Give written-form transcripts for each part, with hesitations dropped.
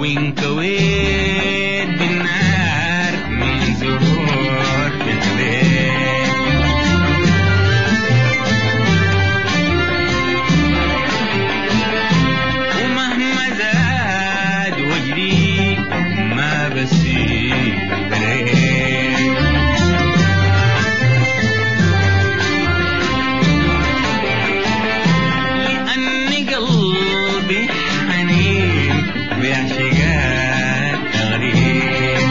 وانكويت بالنار من زهور في البيت. ومهما زاد وجري ما بسيب عليك. لأني قلبي حنين بعشقات تغريب.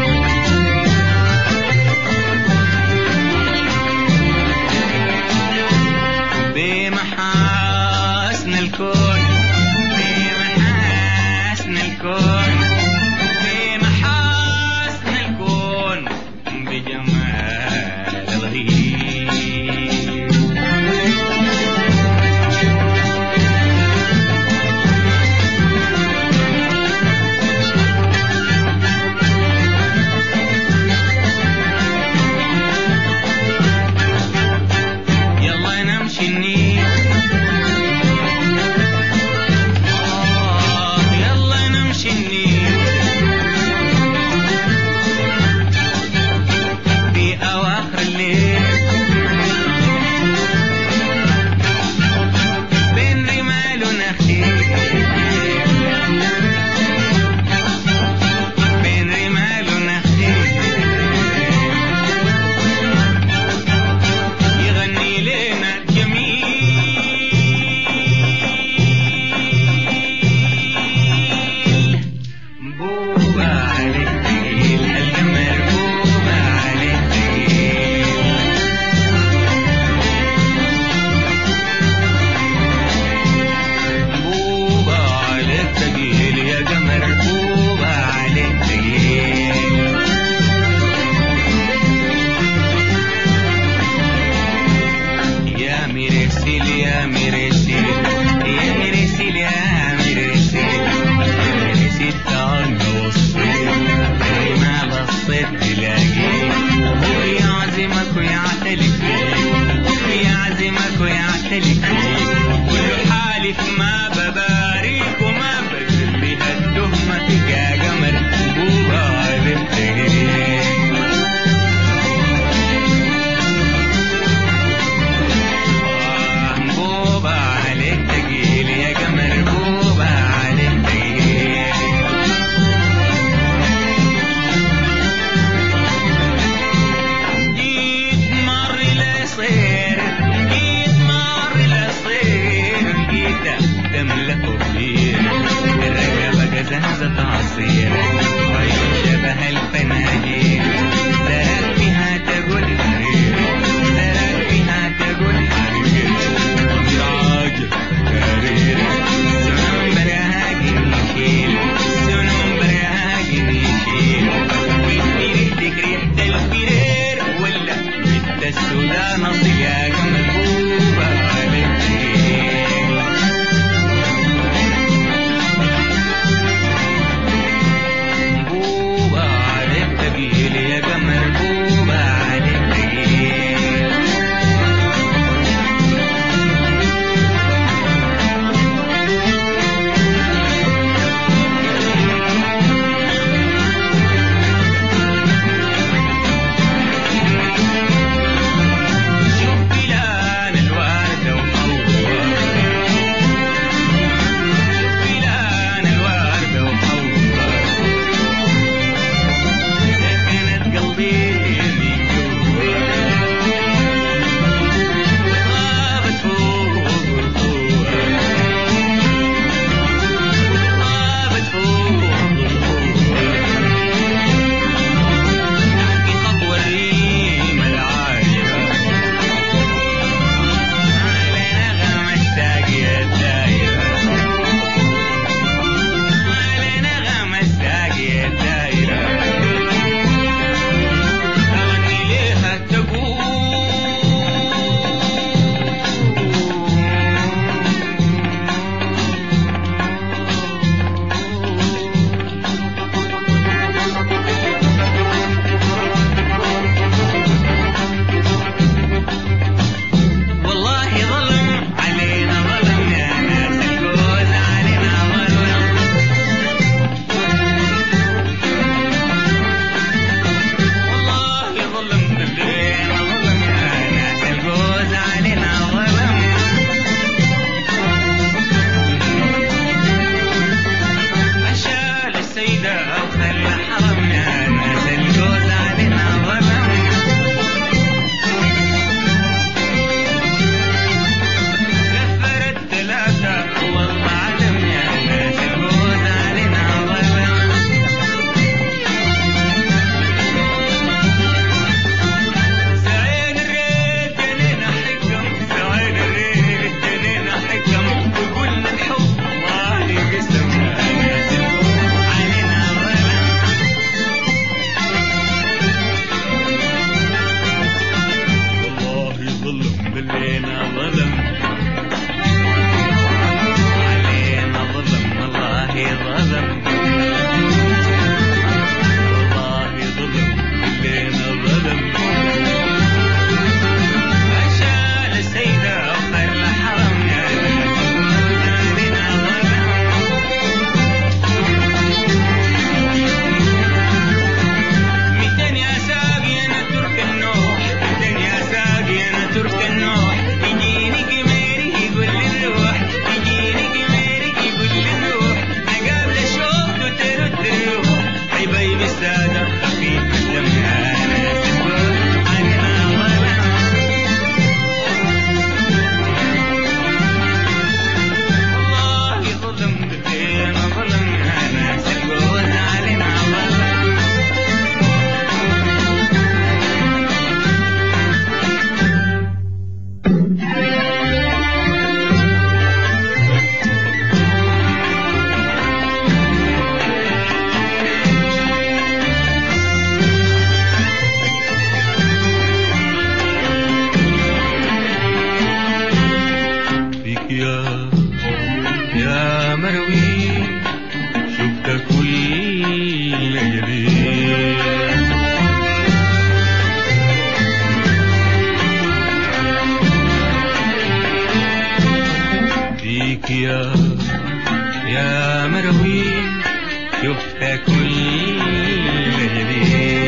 بمحاسن الكون بمحاسن الكون بمحاسن الكون بجمال الغيب. يلا نمشي النيل يلا نمشي النيل سيدة وخلى حرمنا ناس الجوز علينا ظلم كفرت ثلاثة والله علمنا ناس الجوز علينا ظلم سعيد الريت جنينا حكم سعيد الريت جنينا حكم وكل الحب الله يقسمنا ناس الجوز علينا ظلم والله ظلم باللينا ظلم علينا ظلم والله ظلم والله ظلم باللينا ظلم عشان السيدة وخلى حرمنا ناس الجوز علينا ظلم ميتين يا ساقي انا ترك النوح ميتين يا ساقي انا ترك النوح يجيني قميري يقول لي الروح يجيني قميري يقول لي الروح نقابل الشوق وترد الروح حبايبي السادة خفيف الدم ناس الجوز علينا ظلم والله ظلم باللينا ظلم ناس الجوز علينا ظلم فيك يا مروي شفتك كل ليالي فيك يا مروي شفتك كل ليالي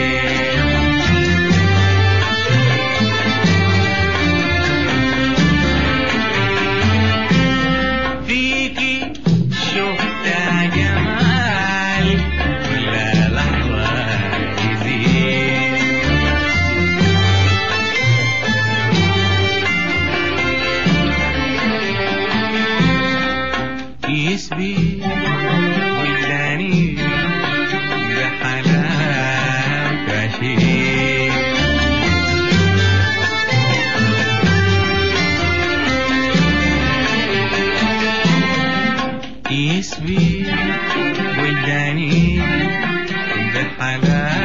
فيكي شفت جمال كل لحظة يزيد يسبي وجداني بحلاوة عشيق يسبي وجداني بحلاوة